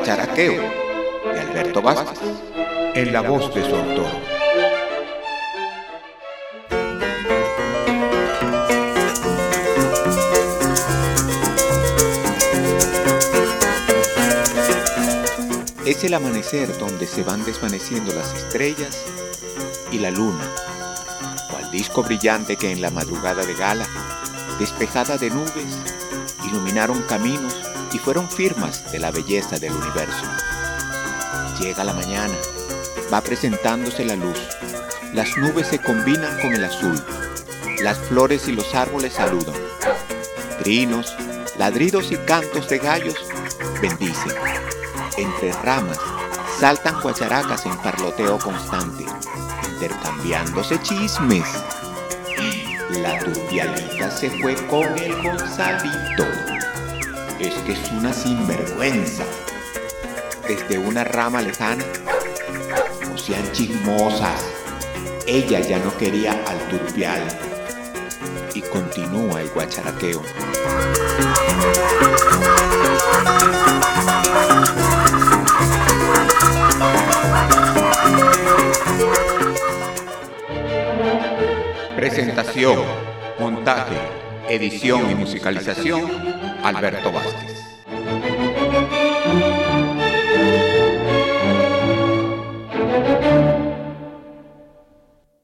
Guacharaqueo de Alberto Vázquez, en la voz de su autor. Es el amanecer donde se van desvaneciendo las estrellas y la luna, cual disco brillante que en la madrugada de gala, despejada de nubes, iluminaron caminos y fueron firmas de la belleza del universo. Llega la mañana, va presentándose la luz, las nubes se combinan con el azul, las flores y los árboles saludan, trinos, ladridos y cantos de gallos bendicen. Entre ramas saltan guacharacas en parloteo constante, intercambiándose chismes. La turbialita se fue con el Gonzalito. Es que es una sinvergüenza. Desde una rama lejana, no sean chismosas. Ella ya no quería al turbial. Y continúa el guacharaqueo. Presentación, montaje, edición y musicalización, Alberto Vázquez.